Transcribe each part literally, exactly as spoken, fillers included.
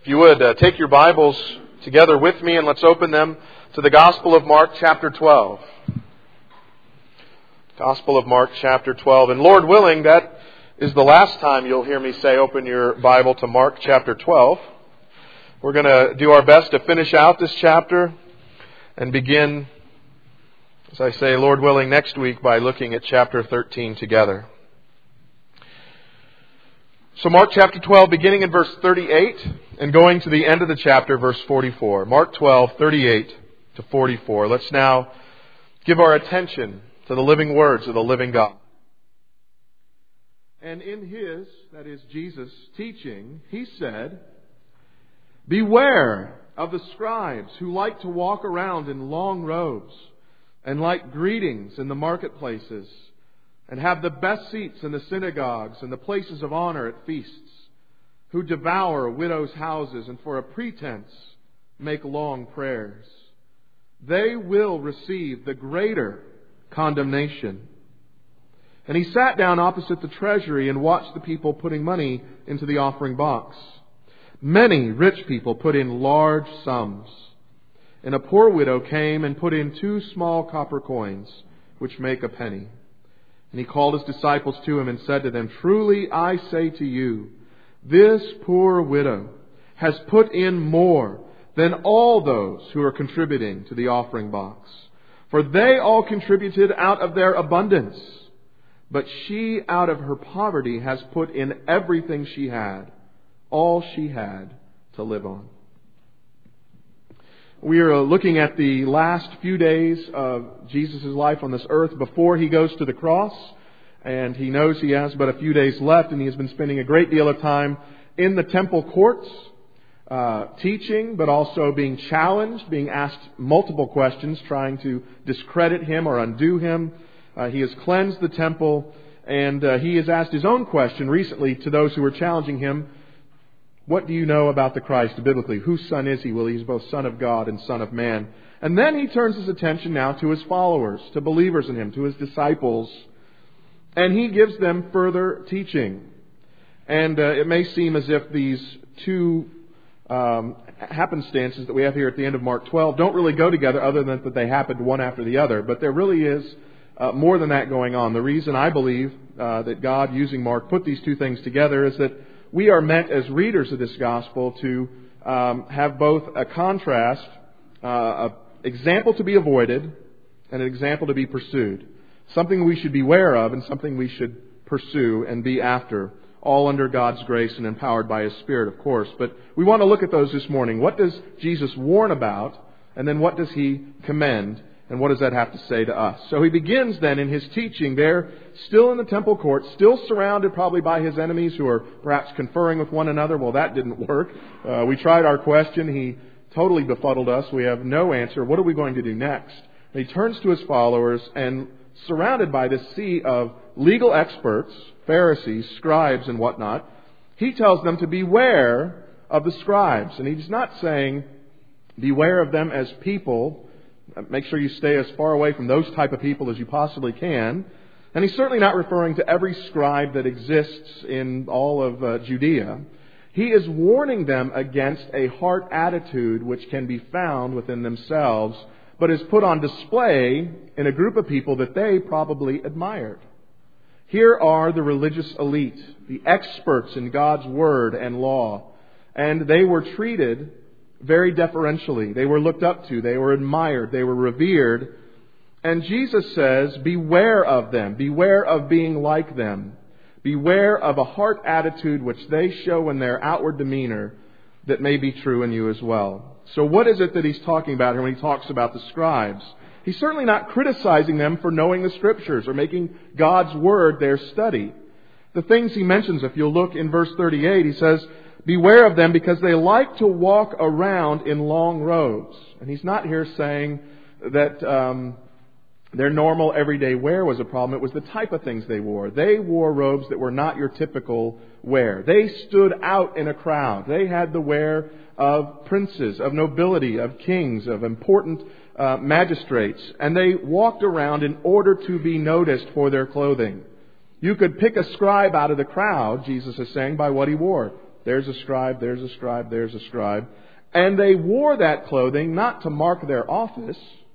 If you would, uh, take your Bibles together with me and let's open them to the Gospel of Mark chapter twelve. Gospel of Mark chapter twelve. And Lord willing, that is the last time you'll hear me say open your Bible to Mark chapter twelve. We're going to do our best to finish out this chapter and begin, as I say, Lord willing, next week by looking at chapter thirteen together. So Mark chapter twelve, beginning in verse thirty-eight and going to the end of the chapter, verse forty-four. Mark twelve, thirty-eight to forty-four. Let's now give our attention to the living words of the living God. And in His, that is Jesus, teaching, He said, "Beware of the scribes who like to walk around in long robes and like greetings in the marketplaces, and have the best seats in the synagogues and the places of honor at feasts, who devour widows' houses and for a pretense make long prayers. They will receive the greater condemnation." And He sat down opposite the treasury and watched the people putting money into the offering box. Many rich people put in large sums, and a poor widow came and put in two small copper coins, which make a penny. And He called His disciples to Him and said to them, "Truly I say to you, this poor widow has put in more than all those who are contributing to the offering box. For they all contributed out of their abundance, but she out of her poverty has put in everything she had, all she had to live on." We are looking at the last few days of Jesus' life on this earth before He goes to the cross. And He knows He has but a few days left, and He has been spending a great deal of time in the temple courts, uh, teaching, but also being challenged, being asked multiple questions, trying to discredit Him or undo Him. Uh, he has cleansed the temple, and uh, He has asked His own question recently to those who were challenging Him. What do you know about the Christ biblically? Whose son is He? Well, He's both Son of God and Son of Man. And then He turns His attention now to His followers, to believers in Him, to His disciples. And He gives them further teaching. And uh, it may seem as if these two um, happenstances that we have here at the end of Mark twelve don't really go together, other than that they happened one after the other. But there really is uh, more than that going on. The reason I believe uh, that God, using Mark, put these two things together is that we are meant as readers of this gospel to um, have both a contrast, uh, an example to be avoided, and an example to be pursued. Something we should beware of and something we should pursue and be after, all under God's grace and empowered by His Spirit, of course. But we want to look at those this morning. What does Jesus warn about? And then what does He commend? And what does that have to say to us? So He begins then in His teaching there, still in the temple court, still surrounded probably by His enemies who are perhaps conferring with one another. Well, that didn't work. Uh, we tried our question. He totally befuddled us. We have no answer. What are we going to do next? And He turns to His followers, and surrounded by this sea of legal experts, Pharisees, scribes, and whatnot, He tells them to beware of the scribes. And He's not saying beware of them as people. Make sure you stay as far away from those type of people as you possibly can. And He's certainly not referring to every scribe that exists in all of uh, Judea. He is warning them against a heart attitude which can be found within themselves, but is put on display in a group of people that they probably admired. Here are the religious elite, the experts in God's Word and law, and they were treated very deferentially. They were looked up to. They were admired. They were revered. And Jesus says, beware of them. Beware of being like them. Beware of a heart attitude which they show in their outward demeanor that may be true in you as well. So what is it that He's talking about here when He talks about the scribes? He's certainly not criticizing them for knowing the Scriptures or making God's Word their study. The things He mentions, if you'll look in verse thirty-eight, He says, beware of them because they like to walk around in long robes. And He's not here saying that um, their normal everyday wear was a problem. It was the type of things they wore. They wore robes that were not your typical wear. They stood out in a crowd. They had the wear of princes, of nobility, of kings, of important uh, magistrates. And they walked around in order to be noticed for their clothing. You could pick a scribe out of the crowd, Jesus is saying, by what he wore. There's a scribe, there's a scribe, there's a scribe. And they wore that clothing not to mark their office,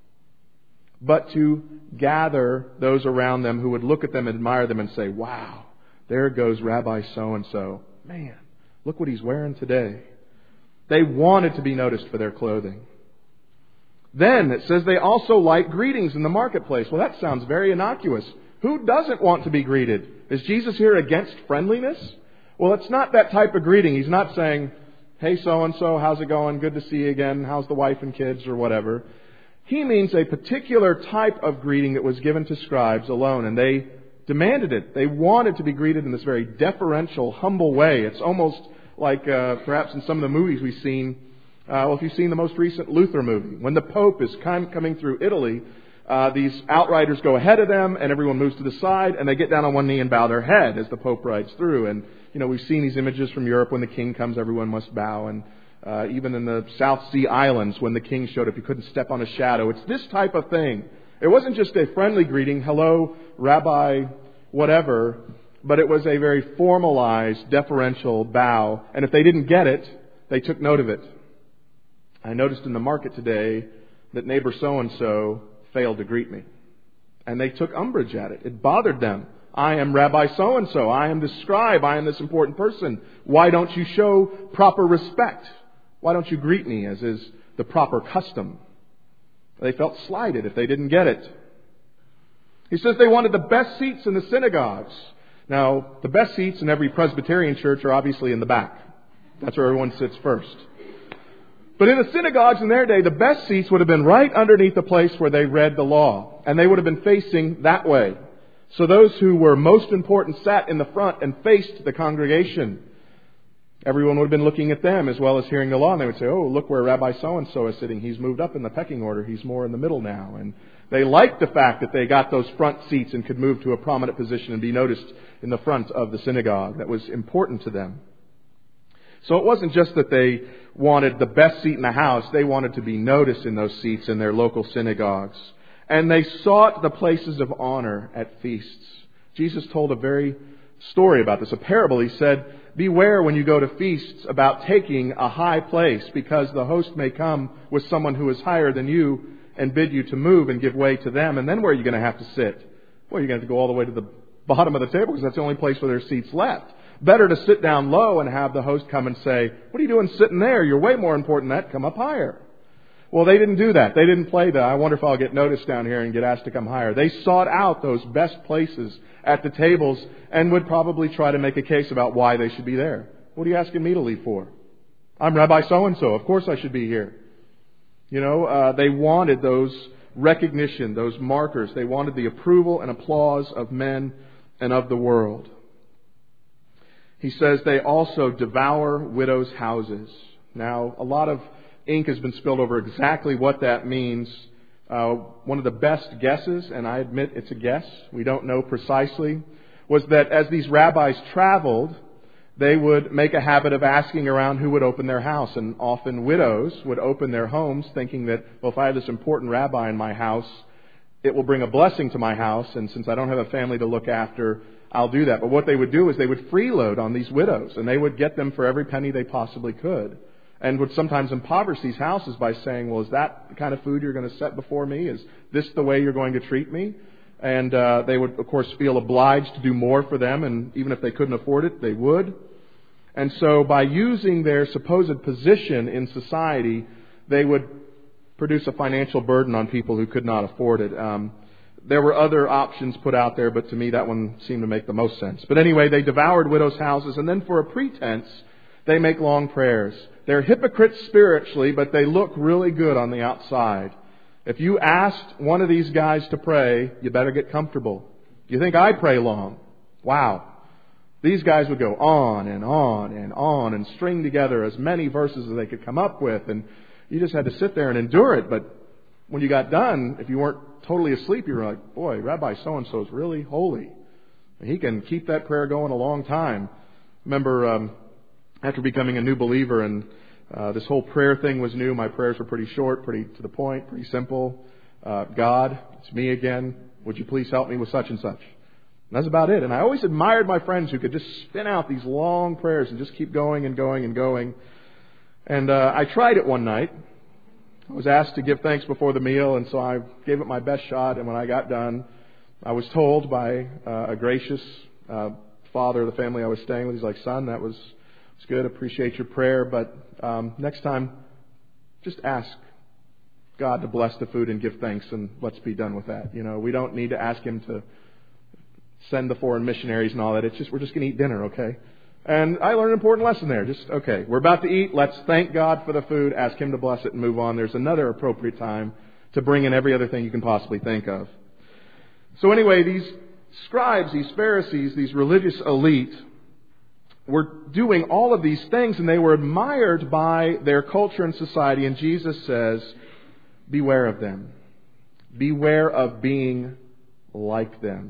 but to gather those around them who would look at them, admire them, and say, wow, there goes Rabbi so-and-so. Man, look what he's wearing today. They wanted to be noticed for their clothing. Then it says they also like greetings in the marketplace. Well, that sounds very innocuous. Who doesn't want to be greeted? Is Jesus here against friendliness? Well, it's not that type of greeting. He's not saying, hey, so-and-so, how's it going? Good to see you again. How's the wife and kids or whatever? He means a particular type of greeting that was given to scribes alone, and they demanded it. They wanted to be greeted in this very deferential, humble way. It's almost like uh, perhaps in some of the movies we've seen. Uh, well, if you've seen the most recent Luther movie, when the Pope is com- coming through Italy, uh, these outriders go ahead of them, and everyone moves to the side, and they get down on one knee and bow their head as the Pope rides through. And you know, we've seen these images from Europe when the king comes, everyone must bow, and Uh, even in the South Sea Islands, when the king showed up, you couldn't step on a shadow. It's this type of thing. It wasn't just a friendly greeting, hello, Rabbi, whatever, but it was a very formalized, deferential bow. And if they didn't get it, they took note of it. I noticed in the market today that neighbor so-and-so failed to greet me. And they took umbrage at it. It bothered them. I am Rabbi so-and-so. I am this scribe. I am this important person. Why don't you show proper respect? Why don't you greet me as is the proper custom? They felt slighted if they didn't get it. He says they wanted the best seats in the synagogues. Now, the best seats in every Presbyterian church are obviously in the back. That's where everyone sits first. But in the synagogues in their day, the best seats would have been right underneath the place where they read the law. And they would have been facing that way. So those who were most important sat in the front and faced the congregation. Everyone would have been looking at them as well as hearing the law. And they would say, oh, look where Rabbi so-and-so is sitting. He's moved up in the pecking order. He's more in the middle now. And they liked the fact that they got those front seats and could move to a prominent position and be noticed in the front of the synagogue. That was important to them. So it wasn't just that they wanted the best seat in the house. They wanted to be noticed in those seats in their local synagogues. And they sought the places of honor at feasts. Jesus told a very story about this, a parable. He said, beware when you go to feasts about taking a high place, because the host may come with someone who is higher than you and bid you to move and give way to them. And then where are you going to have to sit? Well, you're going to have to go all the way to the bottom of the table because that's the only place where there's seats left. Better to sit down low and have the host come and say, what are you doing sitting there? You're way more important than that. Come up higher. Well, they didn't do that. They didn't play the, I wonder if I'll get noticed down here and get asked to come higher. They sought out those best places at the tables and would probably try to make a case about why they should be there. What are you asking me to leave for? I'm Rabbi so-and-so. Of course I should be here. You know, uh, they wanted those recognition, those markers. They wanted the approval and applause of men and of the world. He says they also devour widows' houses. Now, a lot of ink has been spilled over exactly what that means. Uh, one of the best guesses, and I admit it's a guess, we don't know precisely, was that as these rabbis traveled, they would make a habit of asking around who would open their house. And often widows would open their homes thinking that, well, if I have this important rabbi in my house, it will bring a blessing to my house. And since I don't have a family to look after, I'll do that. But what they would do is they would freeload on these widows, and they would get them for every penny they possibly could. And would sometimes impoverish these houses by saying, well, is that the kind of food you're going to set before me? Is this the way you're going to treat me? And uh, they would, of course, feel obliged to do more for them. And even if they couldn't afford it, they would. And so by using their supposed position in society, they would produce a financial burden on people who could not afford it. Um, there were other options put out there, but to me that one seemed to make the most sense. But anyway, they devoured widows' houses, and then for a pretense, they make long prayers. They're hypocrites spiritually, but they look really good on the outside. If you asked one of these guys to pray, you better get comfortable. You think I pray long? Wow. These guys would go on and on and on and string together as many verses as they could come up with. And you just had to sit there and endure it. But when you got done, if you weren't totally asleep, you were like, boy, Rabbi so-and-so is really holy. He can keep that prayer going a long time. Remember, um, after becoming a new believer and uh, this whole prayer thing was new, my prayers were pretty short, pretty to the point, pretty simple. Uh, God, it's me again. Would you please help me with such and such? And that's about it. And I always admired my friends who could just spin out these long prayers and just keep going and going and going. And uh, I tried it one night. I was asked to give thanks before the meal, and so I gave it my best shot. And when I got done, I was told by uh, a gracious uh, father of the family I was staying with, he's like, "Son, that was, was good. Appreciate your prayer, but um, next time, just ask God to bless the food and give thanks, and let's be done with that. You know, we don't need to ask Him to send the foreign missionaries and all that. It's just we're just going to eat dinner, okay?" And I learned an important lesson there. Just, okay, we're about to eat. Let's thank God for the food, ask Him to bless it, and move on. There's another appropriate time to bring in every other thing you can possibly think of. So anyway, these scribes, these Pharisees, these religious elite were doing all of these things, and they were admired by their culture and society. And Jesus says, beware of them. Beware of being like them.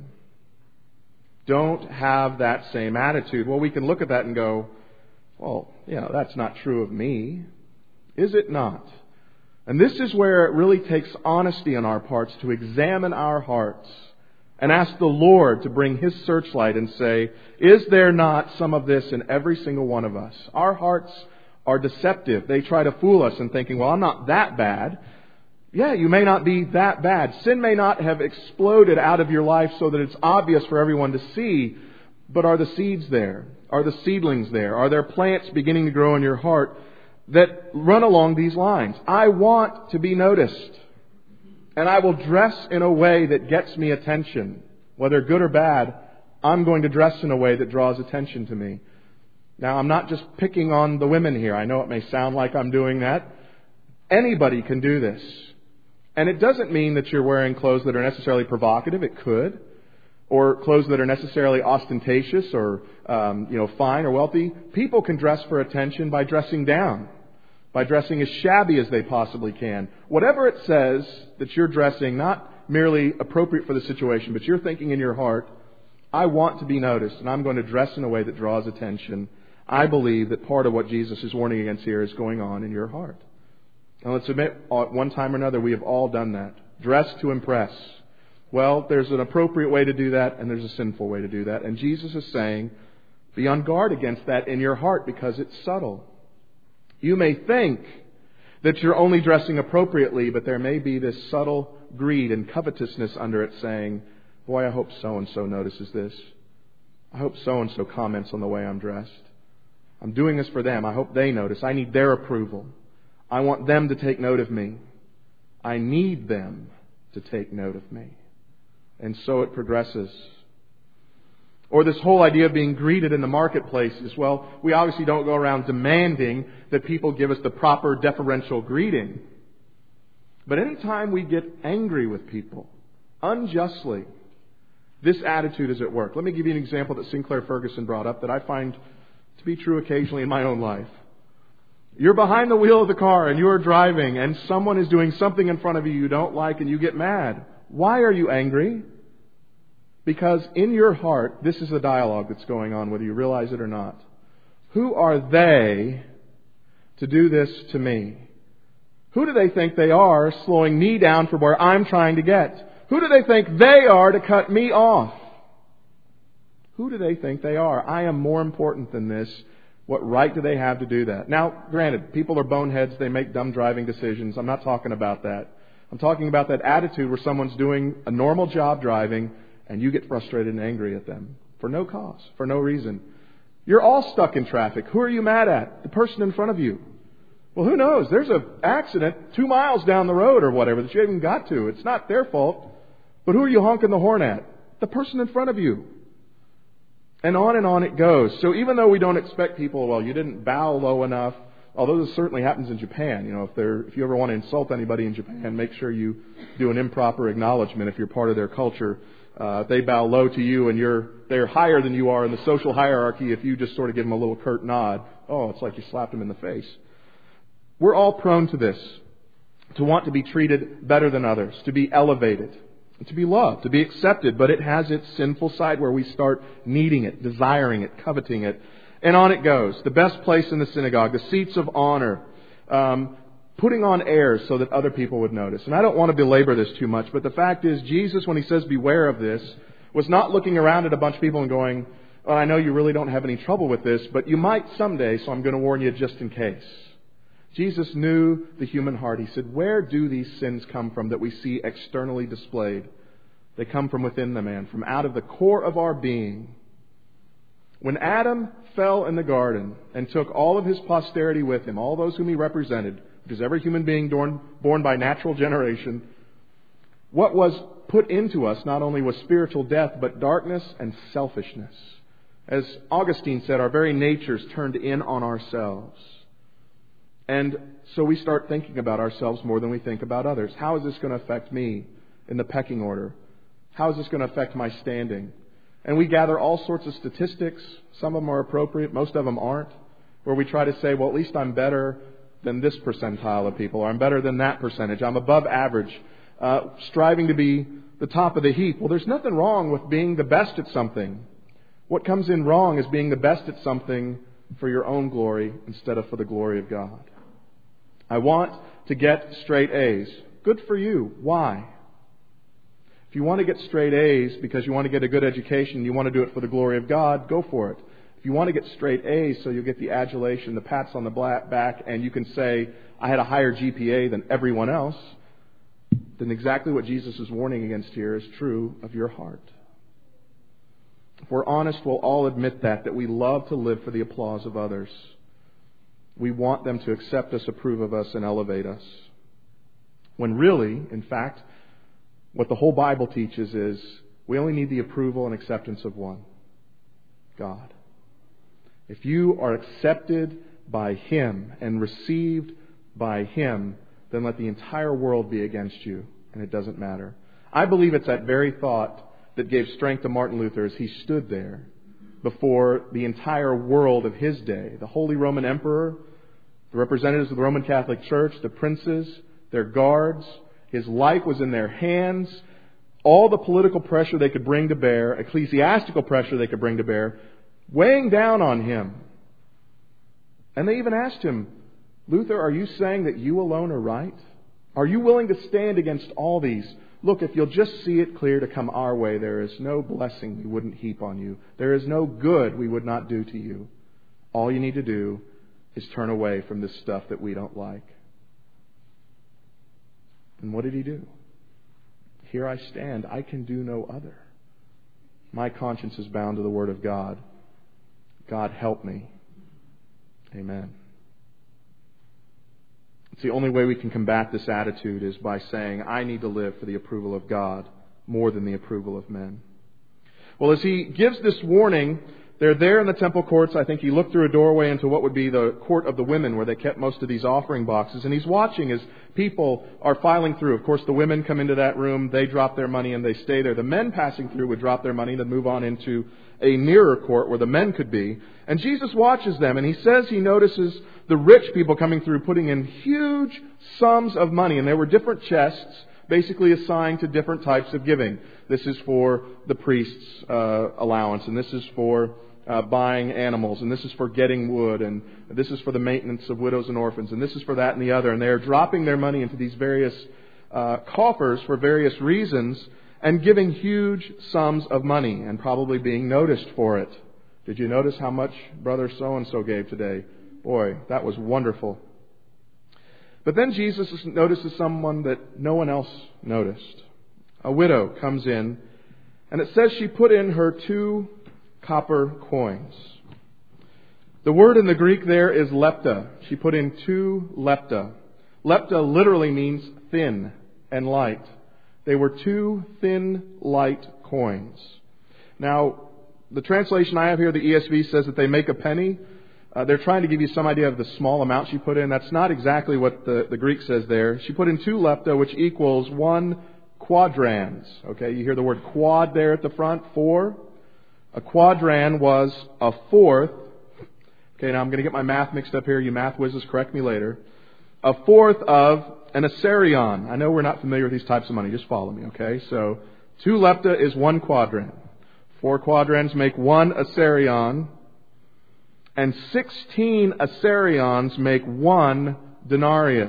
Don't have that same attitude. Well, we can look at that and go, well, yeah, that's not true of me. Is it not? And this is where it really takes honesty on our parts to examine our hearts and ask the Lord to bring His searchlight and say, is there not some of this in every single one of us? Our hearts are deceptive. They try to fool us in thinking, well, I'm not that bad. Yeah, you may not be that bad. Sin may not have exploded out of your life so that it's obvious for everyone to see. But are the seeds there? Are the seedlings there? Are there plants beginning to grow in your heart that run along these lines? I want to be noticed. And I will dress in a way that gets me attention. Whether good or bad, I'm going to dress in a way that draws attention to me. Now, I'm not just picking on the women here. I know it may sound like I'm doing that. Anybody can do this. And it doesn't mean that you're wearing clothes that are necessarily provocative. It could. Or clothes that are necessarily ostentatious or, um, you know, fine or wealthy. People can dress for attention by dressing down. By dressing as shabby as they possibly can. Whatever it says that you're dressing, not merely appropriate for the situation, but you're thinking in your heart, I want to be noticed and I'm going to dress in a way that draws attention. I believe that part of what Jesus is warning against here is going on in your heart. And let's admit, at one time or another, we have all done that. Dress to impress. Well, there's an appropriate way to do that, and there's a sinful way to do that. And Jesus is saying, be on guard against that in your heart because it's subtle. You may think that you're only dressing appropriately, but there may be this subtle greed and covetousness under it saying, boy, I hope so-and-so notices this. I hope so-and-so comments on the way I'm dressed. I'm doing this for them. I hope they notice. I need their approval. I want them to take note of me. I need them to take note of me. And so it progresses. Or this whole idea of being greeted in the marketplace as well. We obviously don't go around demanding that people give us the proper deferential greeting. But anytime we get angry with people, unjustly, this attitude is at work. Let me give you an example that Sinclair Ferguson brought up that I find to be true occasionally in my own life. You're behind the wheel of the car and you're driving and someone is doing something in front of you you don't like and you get mad. Why are you angry? Because in your heart, this is the dialogue that's going on, whether you realize it or not. Who are they to do this to me? Who do they think they are slowing me down from where I'm trying to get? Who do they think they are to cut me off? Who do they think they are? I am more important than this. What right do they have to do that? Now, granted, people are boneheads. They make dumb driving decisions. I'm not talking about that. I'm talking about that attitude where someone's doing a normal job driving and you get frustrated and angry at them for no cause, for no reason. You're all stuck in traffic. Who are you mad at? The person in front of you. Well, who knows? There's an accident two miles down the road or whatever that you haven't even got to. It's not their fault. But who are you honking the horn at? The person in front of you. And on and on it goes. So even though we don't expect people, well, you didn't bow low enough, although this certainly happens in Japan. You know, if they're, if you ever want to insult anybody in Japan, make sure you do an improper acknowledgement if you're part of their culture. Uh, if they bow low to you and you're they're higher than you are in the social hierarchy, if you just sort of give them a little curt nod, oh, it's like you slapped them in the face. We're all prone to this, to want to be treated better than others, to be elevated, to be loved, to be accepted. But it has its sinful side where we start needing it, desiring it, coveting it. And on it goes. The best place in the synagogue, the seats of honor, um, putting on airs so that other people would notice. And I don't want to belabor this too much, but the fact is, Jesus, when He says beware of this, was not looking around at a bunch of people and going, well, I know you really don't have any trouble with this, but you might someday, so I'm going to warn you just in case. Jesus knew the human heart. He said, where do these sins come from that we see externally displayed? They come from within the man, from out of the core of our being. When Adam fell in the garden and took all of his posterity with him, all those whom he represented, which is every human being born, born by natural generation, what was put into us not only was spiritual death, but darkness and selfishness. As Augustine said, our very natures turned in on ourselves. And so we start thinking about ourselves more than we think about others. How is this going to affect me in the pecking order? How is this going to affect my standing? And we gather all sorts of statistics. Some of them are appropriate. Most of them aren't. Where we try to say, well, at least I'm better than this percentile of people. Or I'm better than that percentage. I'm above average. Uh, striving to be the top of the heap. Well, there's nothing wrong with being the best at something. What comes in wrong is being the best at something for your own glory instead of for the glory of God. I want to get straight A's. Good for you. Why? If you want to get straight A's because you want to get a good education, you want to do it for the glory of God, go for it. If you want to get straight A's so you'll get the adulation, the pats on the back, and you can say, I had a higher G P A than everyone else, then exactly what Jesus is warning against here is true of your heart. If we're honest, we'll all admit that, that we love to live for the applause of others. We want them to accept us, approve of us, and elevate us. When really, in fact, what the whole Bible teaches is we only need the approval and acceptance of one, God. If you are accepted by Him and received by Him, then let the entire world be against you, and it doesn't matter. I believe it's that very thought that gave strength to Martin Luther as he stood there before the entire world of his day. The Holy Roman Emperor, the representatives of the Roman Catholic Church, the princes, their guards. His life was in their hands. All the political pressure they could bring to bear, ecclesiastical pressure they could bring to bear, weighing down on him. And they even asked him, Luther, are you saying that you alone are right? Are you willing to stand against all these? Look, if you'll just see it clear to come our way, there is no blessing we wouldn't heap on you. There is no good we would not do to you. All you need to do is turn away from this stuff that we don't like. And what did he do? Here I stand. I can do no other. My conscience is bound to the Word of God. God help me. Amen. It's the only way we can combat this attitude is by saying, I need to live for the approval of God more than the approval of men. Well, as he gives this warning, they're there in the temple courts. I think he looked through a doorway into what would be the court of the women where they kept most of these offering boxes. And he's watching as people are filing through. Of course, the women come into that room. They drop their money and they stay there. The men passing through would drop their money and then move on into a nearer court where the men could be. And Jesus watches them and he says he notices the rich people coming through putting in huge sums of money. And there were different chests basically assigned to different types of giving. This is for the priest's uh, allowance, and this is for uh, buying animals, and this is for getting wood, and this is for the maintenance of widows and orphans, and this is for that and the other. And they are dropping their money into these various uh, coffers for various reasons and giving huge sums of money and probably being noticed for it. Did you notice how much Brother so-and-so gave today? Boy, that was wonderful. But then Jesus notices someone that no one else noticed. A widow comes in, and it says she put in her two copper coins. The word in the Greek there is lepta. She put in two lepta. Lepta literally means thin and light. They were two thin, light coins. Now, the translation I have here, the E S V, says that they make a penny. Uh, they're trying to give you some idea of the small amount she put in. That's not exactly what the, the Greek says there. She put in two lepta, which equals one quadrans. Okay, you hear the word quad there at the front, four. A quadran was a fourth. Okay, now I'm going to get my math mixed up here. You math whizzes, correct me later. A fourth of an assarion. I know we're not familiar with these types of money. Just follow me, okay? So, two lepta is one quadran. Four quadrans make one assarion. And sixteen assarions make one denarius.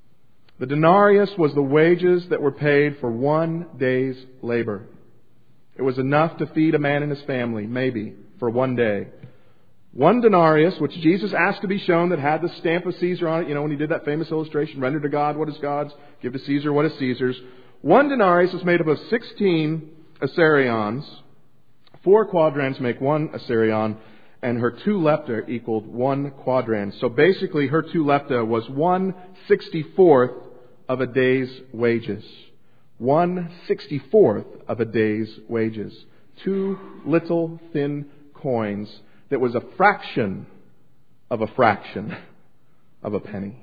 The denarius was the wages that were paid for one day's labor. It was enough to feed a man and his family, maybe, for one day. One denarius, which Jesus asked to be shown, that had the stamp of Caesar on it. You know, when he did that famous illustration, render to God what is God's, give to Caesar what is Caesar's. One denarius was made up of sixteen assarions. Four quadrants make one assarion, and her two lepta equaled one quadrant. So basically, her two lepta was one sixty-fourth of a day's wages. One sixty-fourth of a day's wages. Two little thin coins that was a fraction of a fraction of a penny.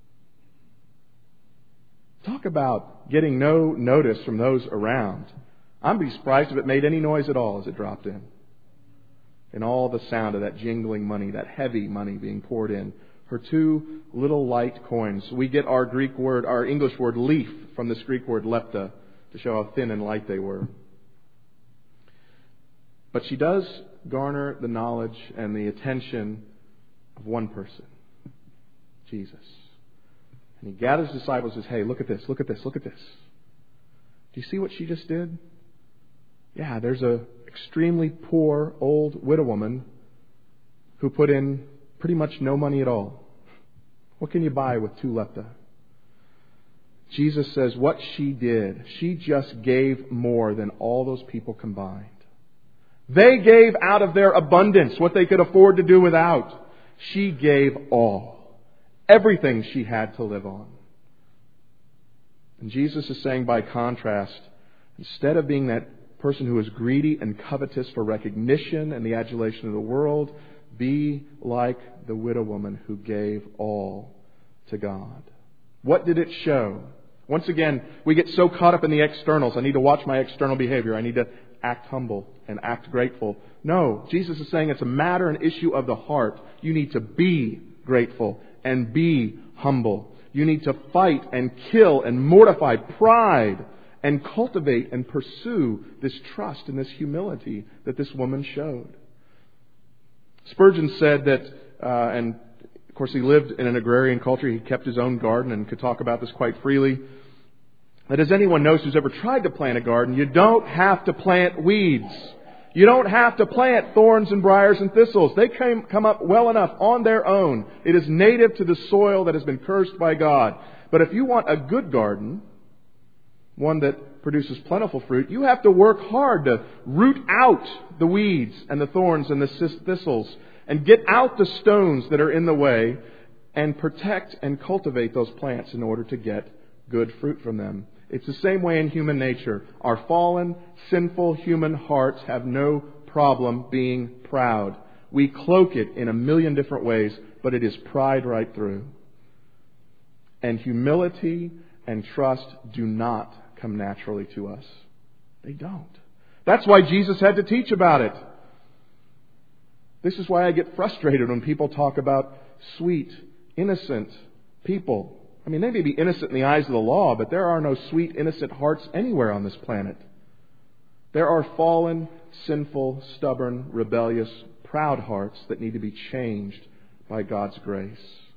Talk about getting no notice from those around. I'd be surprised if it made any noise at all as it dropped in. And all the sound of that jingling money, that heavy money being poured in. Her two little light coins. We get our Greek word, our English word leaf from this Greek word lepta to show how thin and light they were. But she does garner the knowledge and the attention of one person, Jesus. And he gathers his disciples and says, hey, look at this, look at this, look at this. Do you see what she just did? Yeah, there's a extremely poor old widow woman who put in pretty much no money at all. What can you buy with two lepta? Jesus says what she did, she just gave more than all those people combined. They gave out of their abundance what they could afford to do without. She gave all. Everything she had to live on. And Jesus is saying by contrast, instead of being that person who is greedy and covetous for recognition and the adulation of the world, be like the widow woman who gave all to God. What did it show? Once again, we get so caught up in the externals. I need to watch my external behavior. I need to act humble and act grateful. No, Jesus is saying it's a matter, an issue of the heart. You need to be grateful and be humble. You need to fight and kill and mortify pride and cultivate and pursue this trust and this humility that this woman showed. Spurgeon said that, uh, and of course he lived in an agrarian culture. He kept his own garden and could talk about this quite freely. That as anyone knows who's ever tried to plant a garden, you don't have to plant weeds. You don't have to plant thorns and briars and thistles. They come, come up well enough on their own. It is native to the soil that has been cursed by God. But if you want a good garden, one that produces plentiful fruit, you have to work hard to root out the weeds and the thorns and the thistles and get out the stones that are in the way and protect and cultivate those plants in order to get good fruit from them. It's the same way in human nature. Our fallen, sinful human hearts have no problem being proud. We cloak it in a million different ways, but it is pride right through. And humility and trust do not come naturally to us. They don't. That's why Jesus had to teach about it. This is why I get frustrated when people talk about sweet, innocent people. I mean, they may be innocent in the eyes of the law, but there are no sweet, innocent hearts anywhere on this planet. There are fallen, sinful, stubborn, rebellious, proud hearts that need to be changed by God's grace,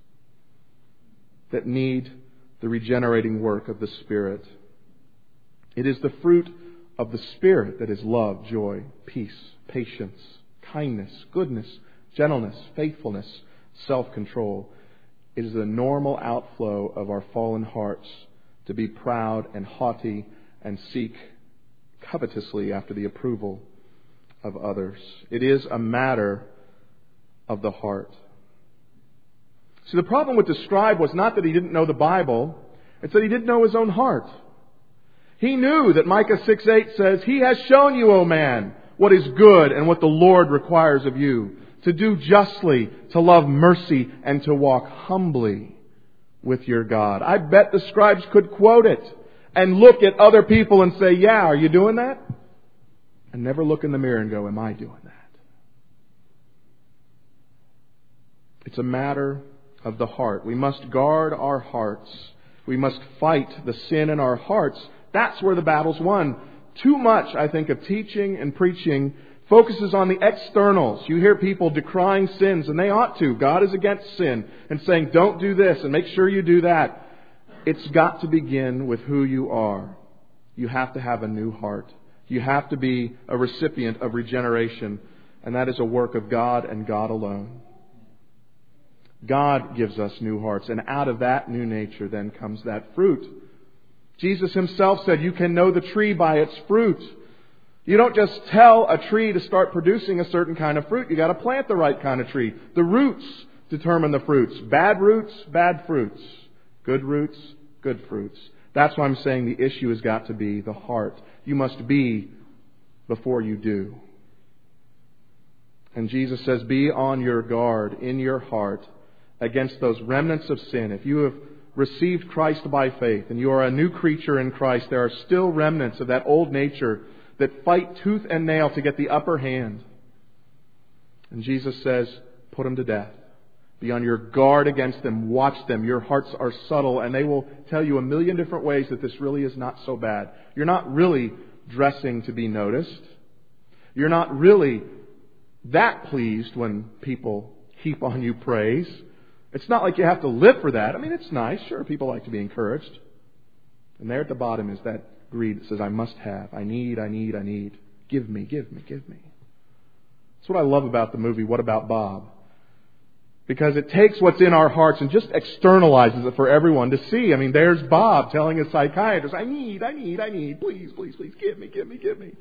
that need the regenerating work of the Spirit. It is the fruit of the Spirit that is love, joy, peace, patience, kindness, goodness, gentleness, faithfulness, self-control. It is the normal outflow of our fallen hearts to be proud and haughty and seek covetously after the approval of others. It is a matter of the heart. See, the problem with the scribe was not that he didn't know the Bible. It's that he didn't know his own heart. He knew that Micah six eight says, He has shown you, O man, what is good and what the Lord requires of you. To do justly, to love mercy, and to walk humbly with your God. I bet the scribes could quote it and look at other people and say, yeah, are you doing that? And never look in the mirror and go, am I doing that? It's a matter of the heart. We must guard our hearts. We must fight the sin in our hearts. That's where the battle's won. Too much, I think, of teaching and preaching focuses on the externals. You hear people decrying sins, and they ought to. God is against sin, and saying, don't do this, and make sure you do that. It's got to begin with who you are. You have to have a new heart. You have to be a recipient of regeneration, and that is a work of God and God alone. God gives us new hearts, and out of that new nature then comes that fruit. Jesus Himself said, you can know the tree by its fruit. You don't just tell a tree to start producing a certain kind of fruit. You got to plant the right kind of tree. The roots determine the fruits. Bad roots, bad fruits. Good roots, good fruits. That's why I'm saying the issue has got to be the heart. You must be before you do. And Jesus says, be on your guard in your heart against those remnants of sin. If you have received Christ by faith and you are a new creature in Christ, there are still remnants of that old nature that fight tooth and nail to get the upper hand. And Jesus says, put them to death. Be on your guard against them. Watch them. Your hearts are subtle, and they will tell you a million different ways that this really is not so bad. You're not really dressing to be noticed. You're not really that pleased when people heap on you praise. It's not like you have to live for that. I mean, it's nice. Sure, people like to be encouraged. And there at the bottom is that greed that says, I must have, I need, I need, I need. Give me, give me, give me. That's what I love about the movie, What About Bob? Because it takes what's in our hearts and just externalizes it for everyone to see. I mean, there's Bob telling his psychiatrist, I need, I need, I need, please, please, please, give me, give me, give me.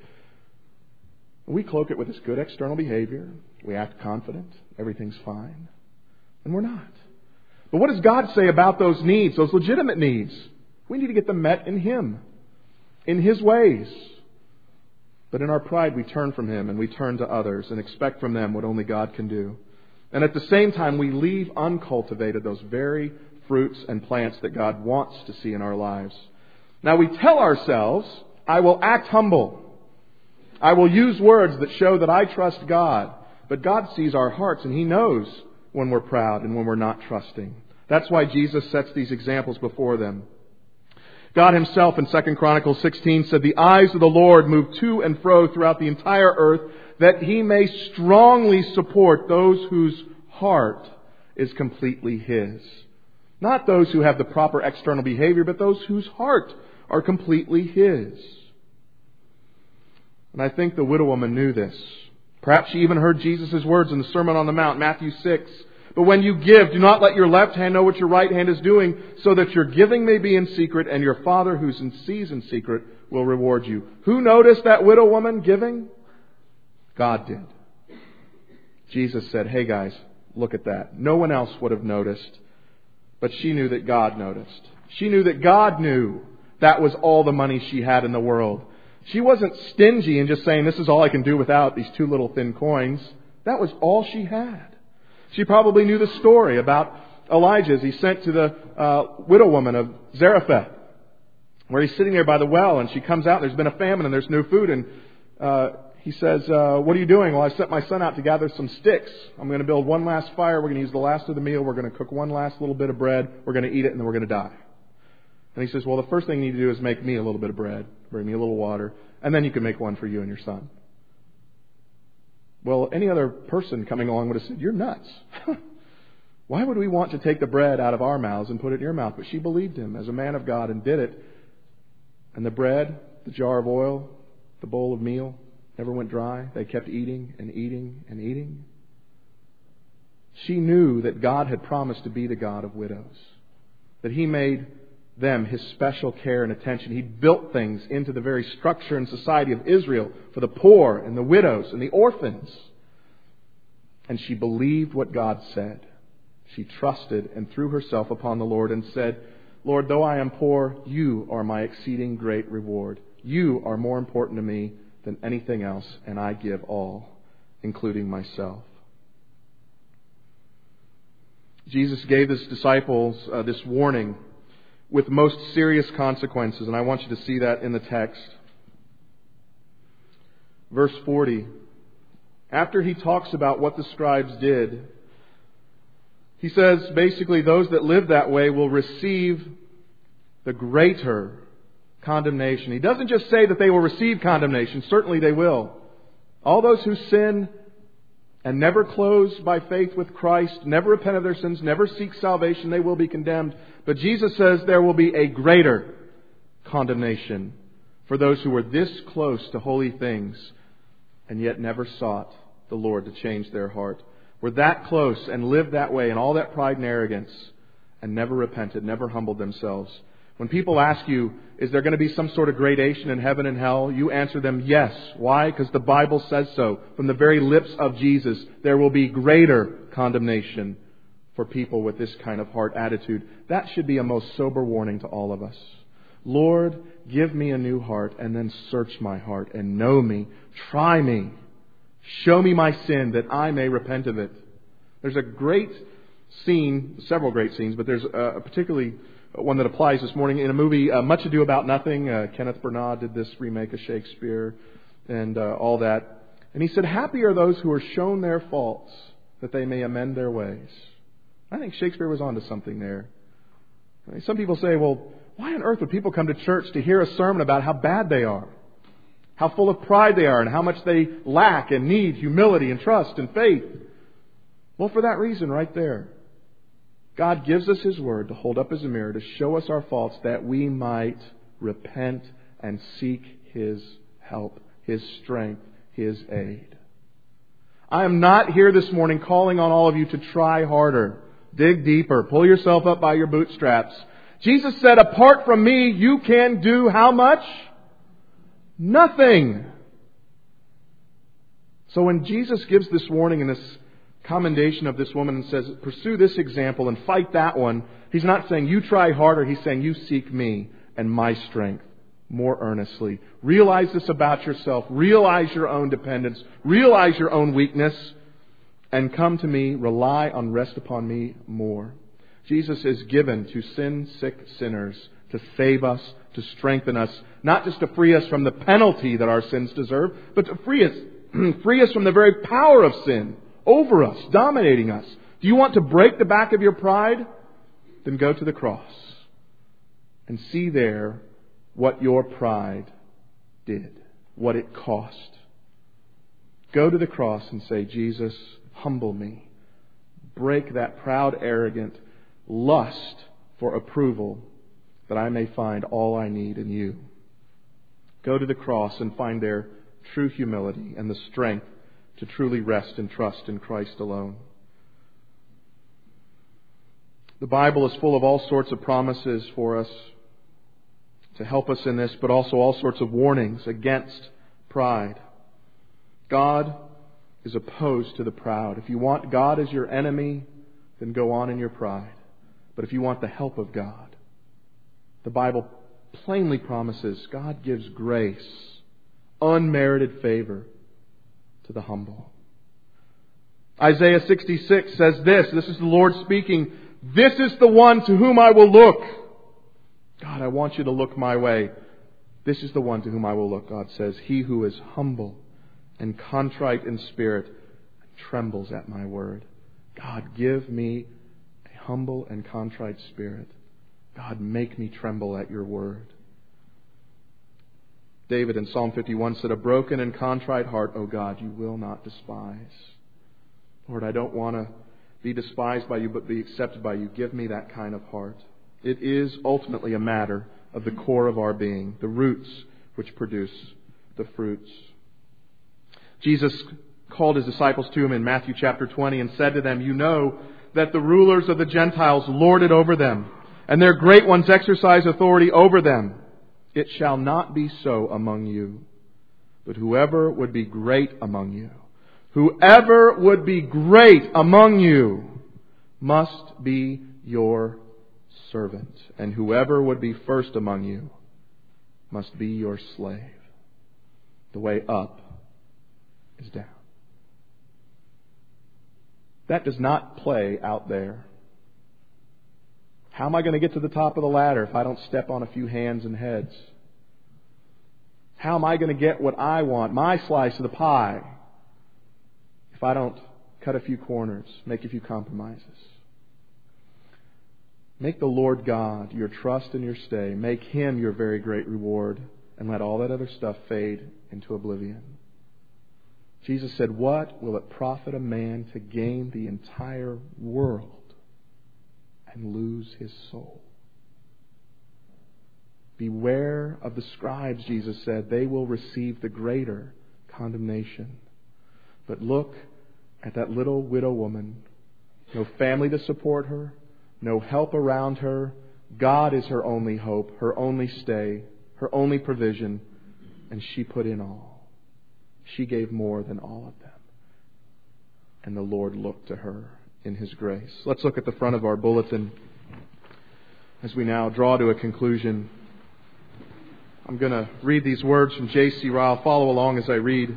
And we cloak it with this good external behavior. We act confident. Everything's fine. And we're not. But what does God say about those needs, those legitimate needs? We need to get them met in Him, in His ways. But in our pride, we turn from Him and we turn to others and expect from them what only God can do. And at the same time, we leave uncultivated those very fruits and plants that God wants to see in our lives. Now we tell ourselves, I will act humble. I will use words that show that I trust God. But God sees our hearts and He knows when we're proud and when we're not trusting. That's why Jesus sets these examples before them. God Himself in Second Chronicles sixteen said, the eyes of the Lord move to and fro throughout the entire earth, that He may strongly support those whose heart is completely His. Not those who have the proper external behavior, but those whose heart are completely His. And I think the widow woman knew this. Perhaps she even heard Jesus' words in the Sermon on the Mount, Matthew six. But when you give, do not let your left hand know what your right hand is doing, so that your giving may be in secret, and your Father who sees in secret will reward you. Who noticed that widow woman giving? God did. Jesus said, hey guys, look at that. No one else would have noticed, but she knew that God noticed. She knew that God knew that was all the money she had in the world. She wasn't stingy and just saying, this is all I can do without these two little thin coins. That was all she had. She probably knew the story about Elijah as he sent to the uh, widow woman of Zarephath, where he's sitting there by the well, and she comes out, there's been a famine and there's no food, and uh, he says, uh, what are you doing? Well, I sent my son out to gather some sticks. I'm going to build one last fire. We're going to use the last of the meal. We're going to cook one last little bit of bread. We're going to eat it, and then we're going to die. And he says, well, the first thing you need to do is make me a little bit of bread, bring me a little water, and then you can make one for you and your son. Well, any other person coming along would have said, you're nuts. Why would we want to take the bread out of our mouths and put it in your mouth? But she believed him as a man of God and did it. And the bread, the jar of oil, the bowl of meal never went dry. They kept eating and eating and eating. She knew that God had promised to be the God of widows, that He made them His special care and attention. He built things into the very structure and society of Israel for the poor and the widows and the orphans. And she believed what God said. She trusted and threw herself upon the Lord and said, Lord, though I am poor, You are my exceeding great reward. You are more important to me than anything else, and I give all, including myself. Jesus gave His disciples uh, this warning with most serious consequences, and I want you to see that in the text. Verse forty. After He talks about what the scribes did, He says basically those that live that way will receive the greater condemnation. He doesn't just say that they will receive condemnation. Certainly they will. All those who sin and never close by faith with Christ, never repent of their sins, never seek salvation, they will be condemned. But Jesus says there will be a greater condemnation for those who were this close to holy things and yet never sought the Lord to change their heart. Were that close and lived that way in all that pride and arrogance and never repented, never humbled themselves. When people ask you, is there going to be some sort of gradation in heaven and hell? You answer them, yes. Why? Because the Bible says so. From the very lips of Jesus, there will be greater condemnation for people with this kind of heart attitude. That should be a most sober warning to all of us. Lord, give me a new heart and then search my heart and know me. Try me. Show me my sin that I may repent of it. There's a great scene, several great scenes, but there's a particularly one that applies this morning in a movie, uh, Much Ado About Nothing. Uh, Kenneth Branagh did this remake of Shakespeare and uh, all that. And he said, happy are those who are shown their faults that they may amend their ways. I think Shakespeare was onto something there. I mean, some people say, well, why on earth would people come to church to hear a sermon about how bad they are? How full of pride they are and how much they lack and need humility and trust and faith. Well, for that reason right there. God gives us His Word to hold up as a mirror to show us our faults that we might repent and seek His help, His strength, His aid. I am not here this morning calling on all of you to try harder, dig deeper, pull yourself up by your bootstraps. Jesus said, apart from me, you can do how much? Nothing. So when Jesus gives this warning and this commendation of this woman and says, pursue this example and fight that one, He's not saying you try harder. He's saying you seek me and my strength more earnestly. Realize this about yourself. Realize your own dependence. Realize your own weakness. And come to me, rely on, rest upon me more. Jesus is given to sin-sick sinners to save us, to strengthen us, not just to free us from the penalty that our sins deserve, but to free us, free us from the very power of sin over us, dominating us. Do you want to break the back of your pride? Then go to the cross and see there what your pride did, what it cost. Go to the cross and say, Jesus, humble me. Break that proud, arrogant lust for approval that I may find all I need in you. Go to the cross and find there true humility and the strength to truly rest and trust in Christ alone. The Bible is full of all sorts of promises for us to help us in this, but also all sorts of warnings against pride. God is opposed to the proud. If you want God as your enemy, then go on in your pride. But if you want the help of God, the Bible plainly promises God gives grace, unmerited favor to the humble. Isaiah sixty-six says this, this is the Lord speaking, this is the one to whom I will look. God, I want you to look my way. This is the one to whom I will look, God says, he who is humble and contrite in spirit and trembles at my word. God, give me a humble and contrite spirit. God, make me tremble at your word. David in Psalm fifty-one said, a broken and contrite heart, O God, you will not despise. Lord, I don't want to be despised by you, but be accepted by you. Give me that kind of heart. It is ultimately a matter of the core of our being, the roots which produce the fruits. Jesus called His disciples to Him in Matthew chapter twenty and said to them, you know that the rulers of the Gentiles lord it over them, and their great ones exercise authority over them. It shall not be so among you, but whoever would be great among you, whoever would be great among you must be your servant, and whoever would be first among you must be your slave. The way up is down. That does not play out there. How am I going to get to the top of the ladder if I don't step on a few hands and heads? How am I going to get what I want, my slice of the pie, if I don't cut a few corners, make a few compromises? Make the Lord God your trust and your stay. Make Him your very great reward, and let all that other stuff fade into oblivion. Jesus said, what will it profit a man to gain the entire world and lose his soul? Beware of the scribes, Jesus said. They will receive the greater condemnation. But look at that little widow woman. No family to support her. No help around her. God is her only hope, her only stay, her only provision. And she put in all. She gave more than all of them. And the Lord looked to her in His grace. Let's look at the front of our bulletin as we now draw to a conclusion. I'm going to read these words from J C Ryle. Follow along as I read.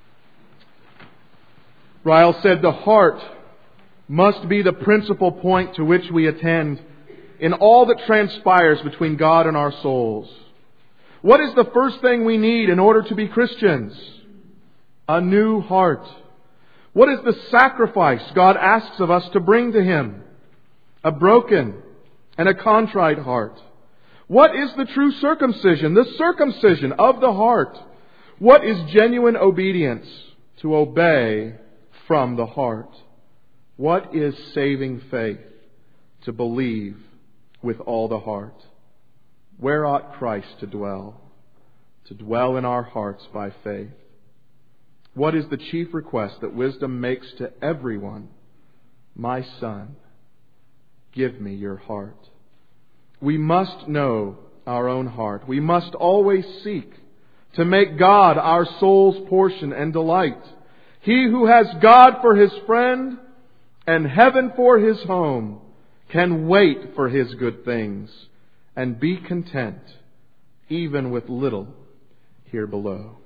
Ryle said, "The heart must be the principal point to which we attend in all that transpires between God and our souls. What is the first thing we need in order to be Christians? A new heart. What is the sacrifice God asks of us to bring to Him? A broken and a contrite heart. What is the true circumcision? The circumcision of the heart. What is genuine obedience? To obey from the heart. What is saving faith? To believe with all the heart. Where ought Christ to dwell? To dwell in our hearts by faith. What is the chief request that wisdom makes to everyone? My son, give me your heart." We must know our own heart. We must always seek to make God our soul's portion and delight. He who has God for his friend and heaven for his home can wait for His good things and be content even with little here below.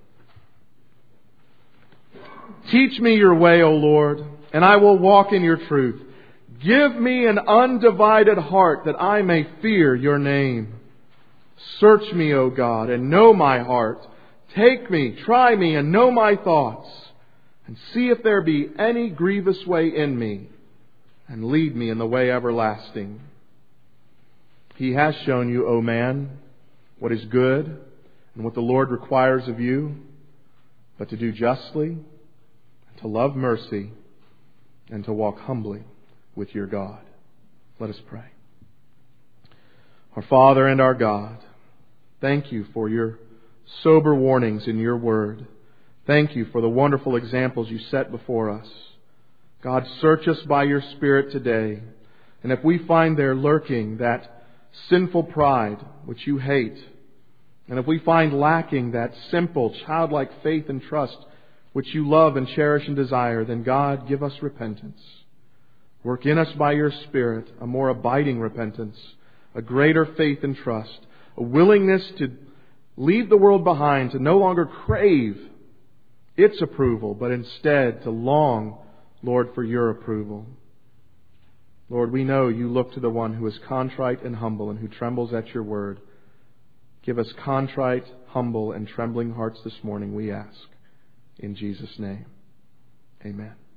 Teach me your way, O Lord, and I will walk in your truth. Give me an undivided heart that I may fear your name. Search me, O God, and know my heart. Take me, try me, and know my thoughts, and see if there be any grievous way in me, and lead me in the way everlasting. He has shown you, O man, what is good and what the Lord requires of you, but to do justly, to love mercy, and to walk humbly with your God. Let us pray. Our Father and our God, thank you for your sober warnings in your word. Thank you for the wonderful examples you set before us. God, search us by your Spirit today. And if we find there lurking that sinful pride which you hate, and if we find lacking that simple, childlike faith and trust which you love and cherish and desire, then God, give us repentance. Work in us by your Spirit a more abiding repentance, a greater faith and trust, a willingness to leave the world behind, to no longer crave its approval, but instead to long, Lord, for your approval. Lord, we know you look to the one who is contrite and humble and who trembles at your word. Give us contrite, humble, and trembling hearts this morning, we ask. In Jesus' name, amen.